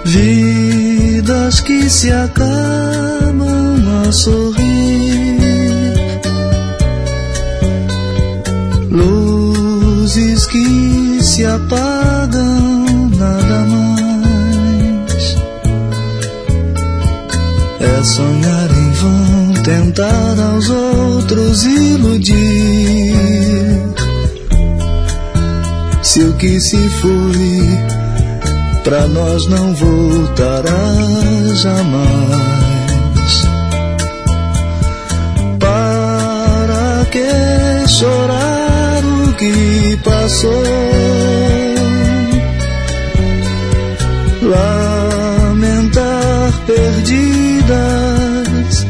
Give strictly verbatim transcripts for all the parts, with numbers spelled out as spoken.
Vidas que se acabam a sorrir, luzes que se apagam, nada mais. É sonhar em vão, tentar aos outros iludir. Se o que se foi pra nós não voltará jamais. Para que chorar o que passou? Lamentar perdidas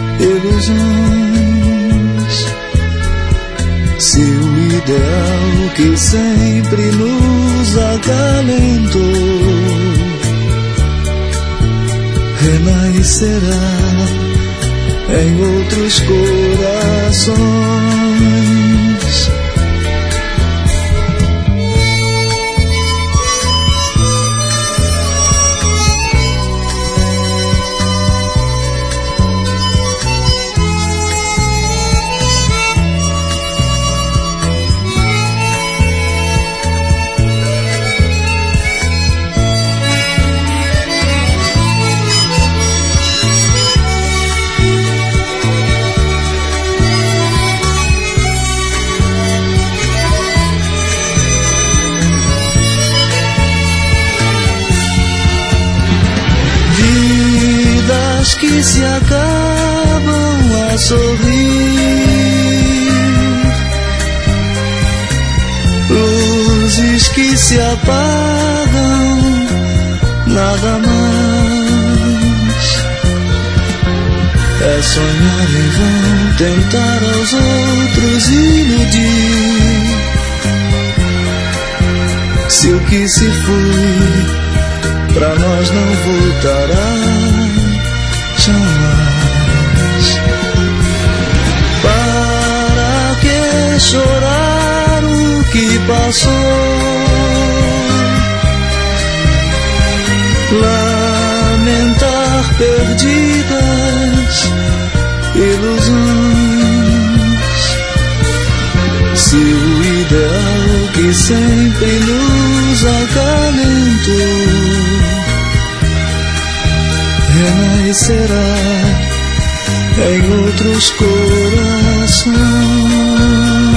ilusões. Se o ideal que sempre nos acalentou renascerá em outros corações. Que se acabam a sorrir, luzes que se apagam, nada mais. É sonhar em vão, tentar aos outros iludir. Se o que se foi pra nós não voltará jamais. Para que chorar o que passou? Lamentar perdidas ilusões. Se o ideal que sempre nos acalentou renascerá em outros corações.